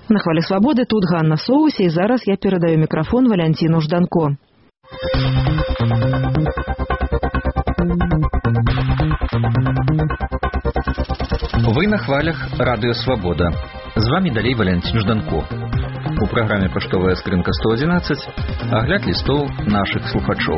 На хвалі свабоды тут Ганна Соуся, і зараз я перадаю мікрафон Валянціну Жданко. Вы на хвалях Радыё Свабода. З вами далей Валянцін Жданко. У праграме «Паштовая скрынка 111» агляд лістоў нашых слухачоў.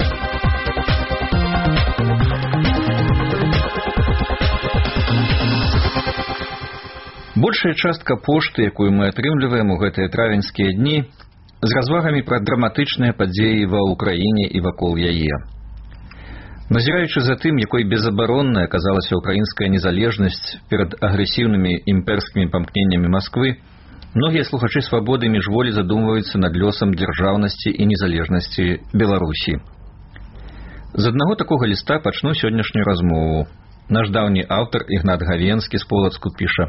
Большая частка пошты, якую мы атрымліваем у гэтыя травеньскія дні, з развагамі пра драматычныя падзеі ва ўкраіне і вакол яе. Назіраючы за тым, якой безабароннай аказалася ўкраінская незалежнасць перад агрэсіўнымі імперскімі памкненнямі Масквы, многія слухачы свабоды міжволі задумваюцца над лёсам дзяржаўнасці і незалежнасці Беларусі. З аднаго такога ліста пачну сённяшнюю размову. Наш даўні аўтар Ігнат Гавенскі з Полацку піша: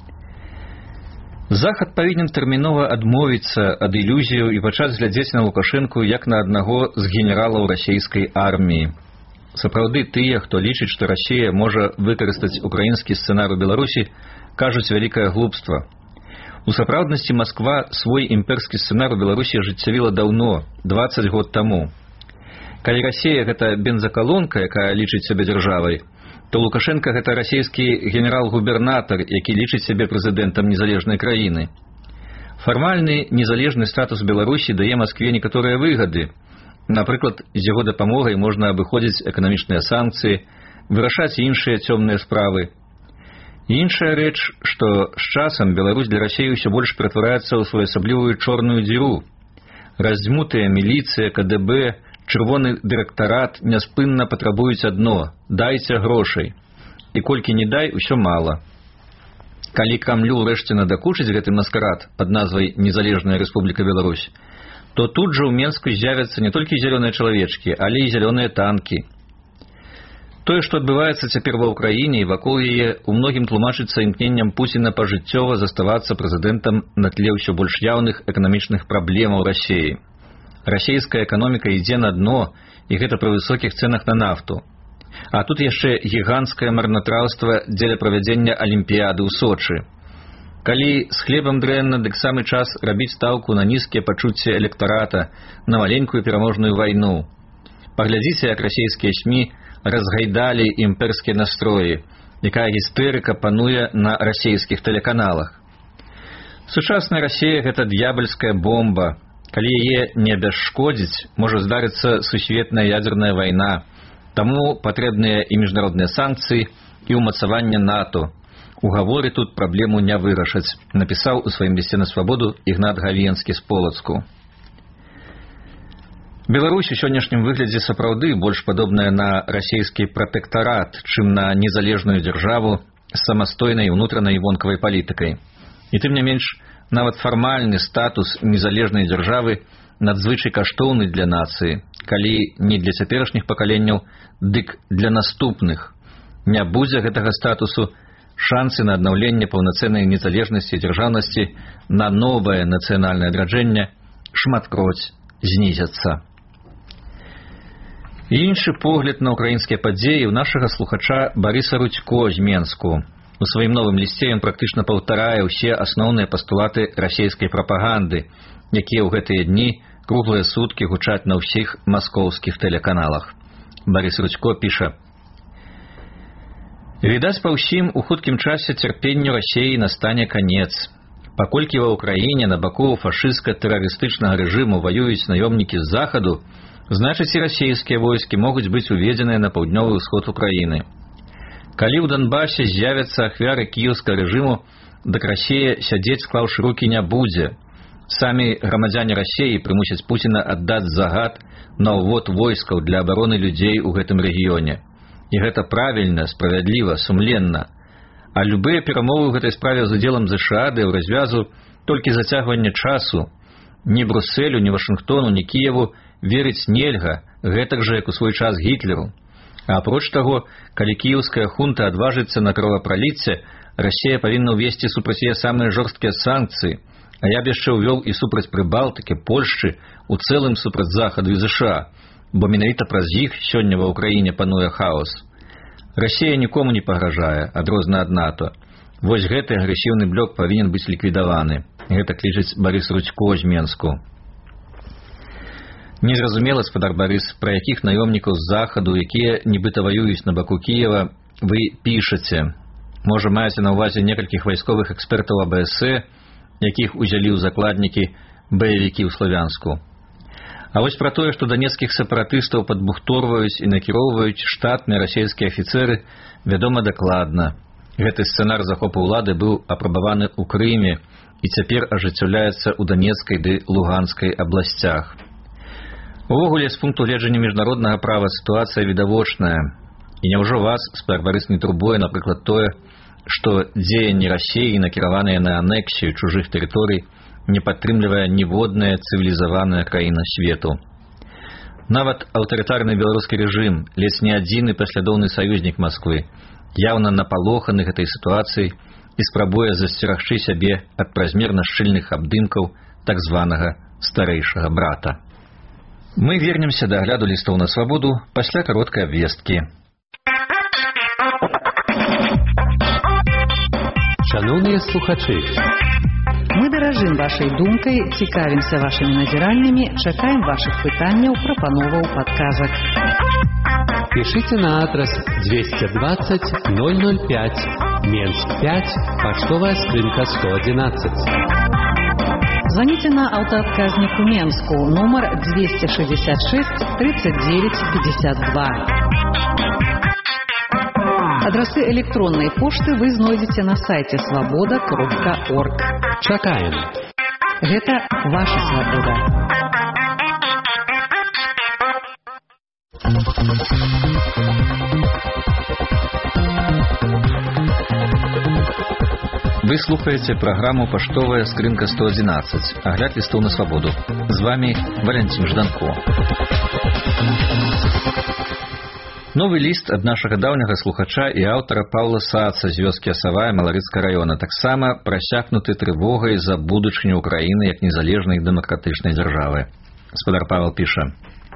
Захад павінен тэрмінова адмовіцца ад ілюзіяў і пачаць глядзець на Лукашэнку як на аднаго з генералаў расійскай арміі. Сапраўды тыя, хто лічыць, што Расія можа выкарыстаць украінскі сцэнар у Беларусі, кажуць вялікае глупства. У сапраўднасці Масква свой імперскі сцэнар у Беларусі ажыццявіла даўно, 20 год таму. Калі Расія гэта бензакалонка, якая лічыць сябе дзяржавай, то Лукашенко гэта расійскі генерал-губернатар, які лічыць сябе прэзідэнтам незалежнай краіны. Фармальны незалежны статус Беларусі дае Маскве некаторыя выгады. Напрыклад, з яго дапамогай можна абыходзіць эканамічныя санкцыі, вырашаць іншыя цёмныя справы. Іншая рэч, што з часам Беларусь для Расіі ўсё больш ператвараецца ў своеасаблівую чорную дзіру. Раздзьмутыя міліцыя, КДБ, чырвоны дырэктарат няспынна патрабуюць адно – дайце грошай. І колькі не дай, усё мала. Калі Крамлю ўрэшце надакучыць гэты маскарад пад назвай «Незалежная Рэспубліка Беларусь», то тут жа ў Менску з'явяцца не толькі зялёныя чалавечкі, але і зялёныя танкі. Тое, што адбываецца цяпер ва ўкраіне і вакол яе, у многім тлумачыцца імкненнем Пуціна пажыццёва заставацца прэзідэнтам на тле ўсё больш яўных эканамічных праблемаў Расіі. Расійская эканоміка ідзе на дно, і гэта пры высокіх цэнах на нафту. А тут яшчэ гіганцкае марнатраўства дзеля правядзення алімпіяды ў Сочы. Калі з хлебам дрэнна, дык самы час рабіць стаўку на нізкія пачуцці электарата, на маленькую пераможную вайну. Паглядзіце, як расійскія СМІ разгайдалі імперскія настроі, якая гістэрыка пануе на расійскіх тэлеканалах. Сучасная Расія – гэта д'ябальская бомба. Калі яе не абясшкодзіць, можа здарыцца сусветная ядзерная вайна. Таму патрэбныя і міжнародныя санкцыі, і ўмацаванне НАТО. Угаворы тут праблему не вырашаць, напісаў у сваім лісце на свабоду Ігнат Гавенскі з Полацку. Беларусь у сённяшнім выглядзе сапраўды больш падобная на расійскі пратэктарат, чым на незалежную дзяржаву з самастойнай унутранай і вонкавай палітыкай. І тым не менш, нават фармальны статус незалежнай дзяржавы надзвычай каштоўны для нацыі, калі не для цяперашніх пакаленняў, дык для наступных. Не будзе гэтага статусу, шансы на аднаўленне паўнацэннай незалежнасці і дзяржаўнасці, на новае нацыянальнае адраджэнне шматкроць знізяцца. Іншы погляд на ўкраінскія падзеі ў нашага слухача Барыса Рудзько з Менску. У сваім новым лісце ён практычна паўтарае ўсе асноўныя пастулаты расійскай прапаганды, якія ў гэтыя дні круглыя суткі гучаць на ўсіх маскоўскіх тэлеканалах. Барыс Рудзько піша: «Відаць па ўсім, у хуткім часе цярпенню Расіі настане канец. Паколькі ва ўкраіне на баку фашысцка-тэрарыстычнага рэжыму ваююць наёмнікі з захаду, значыць і расійскія войскі могуць быць уведзеныя на паўднёвы ўсход Украіны. Калі ў Донбасе з'явяцца ахвяры кіеўскага рэжыму, дык Расія сядзець склаўшы рукі не будзе. Самі грамадзяне Расіі прымусяць Пуціна аддаць загад на ўвод войскаў для абароны людзей у гэтым рэгіёне. І гэта правільна, справядліва, сумленна. А любыя перамовы ў гэтай справе з удзелам ЗША дае ў развязу толькі зацягванне часу. Ні Брусэлю, ні Вашынгтону, ні Кіеву верыць нельга, гэтак жа, як у свой час Гітлеру. А апроч таго, калі кіеўская хунта адважыцца на кровапраліцце, Расія павінна ўвесці супраць яе самыя жорсткія санкцыі, а я б яшчэ ўвёў і супраць Прыбалтыкі, Польшчы, у цэлым супраць Захаду і ЗША, бо менавіта праз іх сёння ва ўкраіне пануе хаос. Расія нікому не пагражае, адрозна ад НАТО. Вось гэты агрэсіўны блок павінен быць ліквідаваны. Гэта лічыць Барыс Рудзько з Менску. Незразумела, спадар Барыс, пра якіх наёмнікаў з захаду, якія нібыта ваююць на баку Кіева, вы пішаце. Можа, маеце на ўвазе некалькіх вайсковых экспертаў АБС, якіх узялі ў закладнікі баевікі ў Славянску. А вось пра тое, што данецкіх сепаратыстаў падбухторваюць і накіроўваюць штатныя расійскія афіцэры, вядома дакладна. Гэты сцэнар захопу ўлады быў апрабаваны ў Крыме і цяпер ажыццяўляецца ў Данецкай ды Луганскай абласцях. Увогуле, з пункту гледжання міжнароднага права сітуацыя відавочная. І няўжо вас, спадар Барыс, не турбуе, напрыклад, тое, што дзеянні Расіі, накіраваныя на анексію чужых тэрыторый, не падтрымлівае ніводная цывілізаваная краіна свету. Нават аўтарытарны беларускі рэжым, ледзь не адзіны паслядоўны саюзнік Масквы, яўна напалоханы гэтай сітуацыяй і спрабуе засцерагчы сябе ад празмерна шчыльных абдымкаў так званага старэйшага брата. Мы вернемся да агляду лістоў на свабоду пасля кароткай абвесткі. Шановныя слухачы, Мы даражым вашай думкай, цікавімся вашымі назіраннямі, чакаем вашых пытанняў, прапановаў, падказак. пишите на адрес 220 005, Менск 5, почтовая скрынка 111. Звоните на автоотказник в Менску, номер 266 39 52. Адресы электронной почты вы знойдете на сайте svoboda.org. Чакаем. Гэта ваша свобода. Вы слухаете программу «Поштовая скрынка 111». Огляд листов на свободу. С вами Валентин Жданко. Новый ліст ад нашага даўняга слухача і аўтара Паўла Саца з вёскі Асавая Маларыцкага раёна, таксама прасякнуты трывогай за будучыню Украіны як незалежнай дэмакратычнай дзяржавы. Гаспадар Павел піша: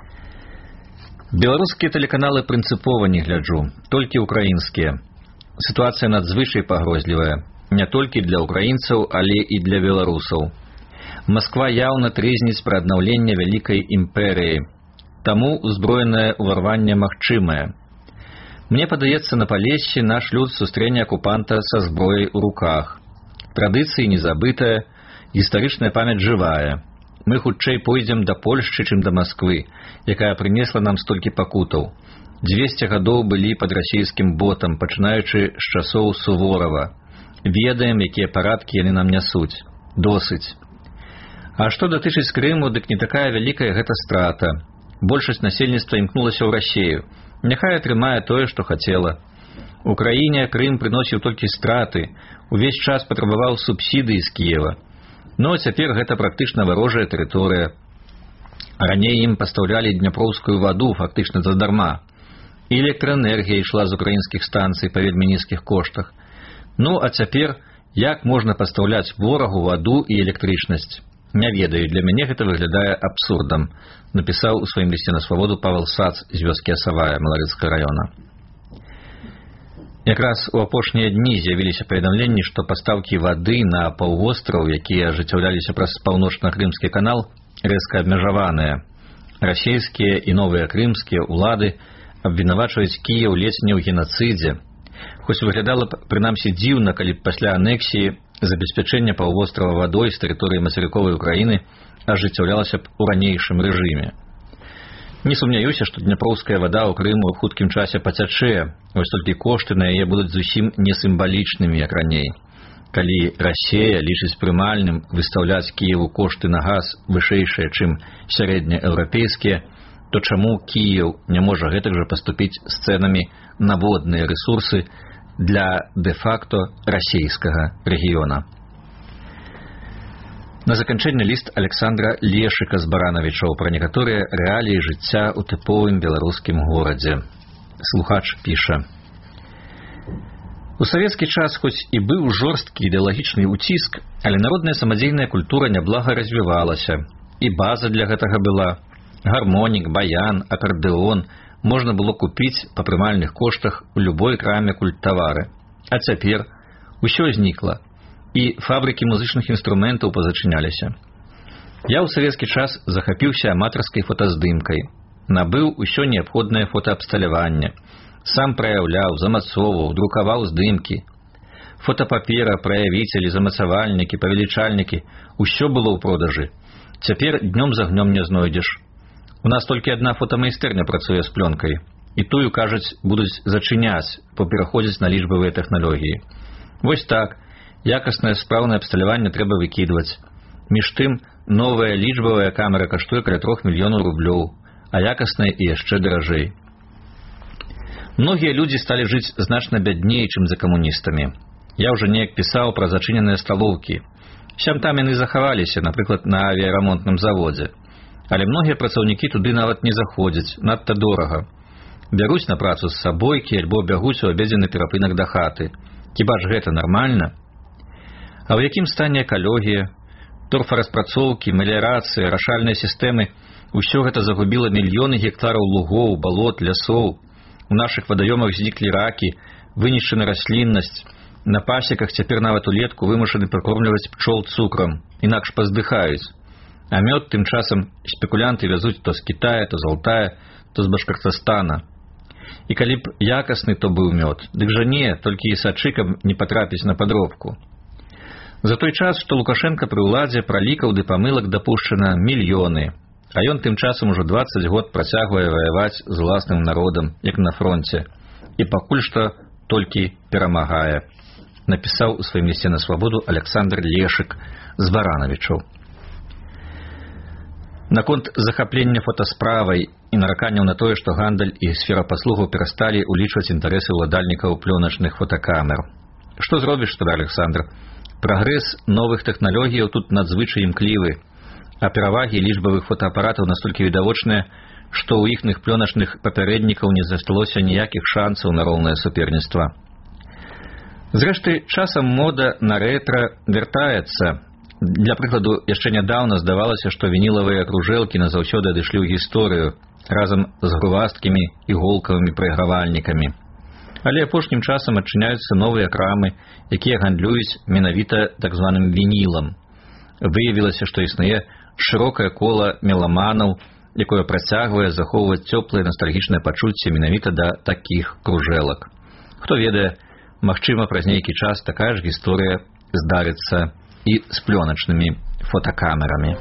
«Беларускія тэлеканалы прынцыпова не гляджу, толькі украінскія. Сітуацыя надзвычай пагрозлівая, не толькі для украінцаў, але і для беларусаў. Масква яўна трызніць пра аднаўленне вялікай імперыі. Таму узброенае ўварванне магчымае. Мне падаецца, на Палессі наш люд сустрэне акупанта са зброяй у руках. Традыцыі не забытая, гістарычная памяць жывая. Мы хутчэй пойдзем да Польшчы, чым да Масквы, якая прынесла нам столькі пакутаў. 200 гадоў былі пад расійскім ботам, пачынаючы з часоў Суворава. Ведаем, якія парадкі яны нам нясуць. Досыць. А што датычыць Крыму, дык не такая вялікая гэта страта. Большасць насельніцтва імкнулася ў Расею. Няхай атрымае тое, што хацела. Украіне Крым прыносіў толькі страты, увесь час патрабаваў субсідыі з Кіева. Но цяпер гэта практычна варожая тэрыторыя. Раней ім пастаўлялі дняпроўскую ваду фактычна задарма. І электраэнергія ішла з украінскіх станцый па вельмі нізкіх коштах. Ну, а цяпер як можна пастаўляць ворагу ваду і электрычнасць? Не ведаю, для мяне гэта выглядае абсурдам, напісаў у сваім лісце на свабоду Павел Сац з вёскі Асавая Маларыцкага раёна. Якраз у апошнія дні з'явіліся паведамленні, што пастаўкі вады на паўвостраў, якія ажыццяўляліся праз паўночна-крымскі канал, рэзка абмежаваныя. Расійскія і новыя крымскія ўлады абвінавачваюць Кіеў ледзь не ў генацыдзе. Хоць выглядала прынамсі дзіўна, калі б пасля анексіі забеспячэнне паўвострава вадой з тэрыторыі мацерыковай Украіны ажыццяўлялася б у ранейшым рэжыме. Не сумняюся, што дняпроўская вада ў Крыму ў хуткім часе пацячэ, вось толькі кошты на яе будуць зусім не сімвалічнымі, як раней. Калі Расія лічыць прымальным выстаўляць Кіеву кошты на газ вышэйшыя, чым сярэднееўрапейскія, то чаму Кіеў не можа гэтак жа паступіць з цэнамі на водныя рэсурсы для де-факто расійскага рэгіёна? На заканчэнне ліст Александра Лешыка з Баранавічоў пра некаторыя рэаліі жыцця ў тыповым беларускім горадзе. Слухач піша: «У савецкі час хоць і быў жорсткі ідэалагічны ўціск, але народная самадзейная культура няблага развівалася, і база для гэтага была. Гармонік, баян, акардэон можна было купіць па прымальных коштах у любой краме культтавары. А цяпер усё знікла. і фабрыкі музычных інструментаў пазачыняліся. Я ў савецкі час захапіўся аматарскай фотаздымкай, набыў усё неабходнае фотаабсталяванне, сам праяўляў, замацоўваў, друкаваў здымкі. Фотапапера, праявіцелі, замацавальнікі, павелічальнікі – усё было ў продажы. Цяпер днём з агнём не знойдзеш. У нас толькі адна фотамайстэрня працуе з плёнкай. І тую, кажуць, будуць зачыняць, пераходзіць на лічбавыя тэхналогіі. Вось так, якаснае спраўнае абсталяванне трэба выкідваць. Між тым, новая лічбавая камера каштуе каля 3 мільёнаў рублёў, а якасная і яшчэ даражэй. Многія людзі сталі жыць значна бядней, чым за камуністамі. Я ўжо неяк пісаў пра зачыненыя сталоўкі. Сям-там яны захаваліся, напрыклад, на авіярамонтным заводзе. Але многія працаўнікі туды нават не заходзяць, надта дорага. Бяруць на працу з сабойкі альбо бягуць у абедзены перапынак да хаты. Хіба ж гэта нармальна? А ў якім стане экалогія, торфараспрацоўкі, меліярацыя, рашальныя сістэмы – усё гэта загубіла мільёны гектараў лугоў, балот, лясоў. У нашых вадаёмах зніклі ракі, вынішчана расліннасць. На пасеках цяпер нават улетку вымушаны прыкормліваць пчол цукрам, інакш паздыхаюць. А мёд тым часам спекулянты вязуць то з Кітая, то з Алтая, то з Башкартастана. І калі б якасны то быў мёд, дык жа не, толькі і сачы, каб не патрапіць на падробку. За той час, што Лукашенка пры ўладзе, пралікаў ды памылак дапушчана мільёны, а ён тым часам ужо 20 год працягвае ваяваць з уласным народам, як на фронце, і пакуль што толькі перамагае. Напісаў у сваім лісце на свабоду Александр Лешык з Баранавічаў. Наконт захаплення фотасправай і нараканняў на тое, што гандаль і сфера паслугаў перасталі ўлічваць інтарэсы ўладальнікаў плёначных фотакамер. Што зробіш, тады, Александр? Прагрэс новых тэхналогіяў тут надзвычай імклівы, а перавагі лічбавых фотаапаратаў настолькі відавочныя, што ў іхных плёначных папярэднікаў не засталося ніякіх шансаў на роўнае суперніцтва. Зрэшты, часам мода на рэтра вяртаецца. Для прыкладу, яшчэ нядаўна здавалася, што вінілавыя кружэлкі назаўсёды адышлі ў гісторыю разам з грувасткімі іголкавымі прайгравальнікамі. Але апошнім часам адчыняюцца новыя крамы, якія гандлююць менавіта так званым вінілам. Выявілася, што існуе шырокае кола меламанаў, якое працягвае захоўваць цёплыя настальгічныя пачуцці менавіта да такіх кружэлак. Хто ведае, магчыма, праз нейкі час такая ж гісторыя здарыцца і з плёначнымі фотакамерамі.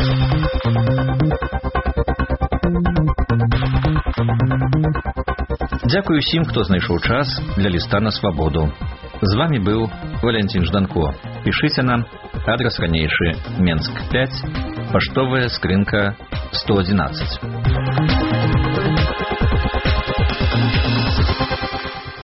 Дзякую усім, хто знайшоў час для ліста на свабоду. З вами быў Валентин Жданко. Пішыце нам, адрес ранейшы, Менск 5, паштовая скрынка 111.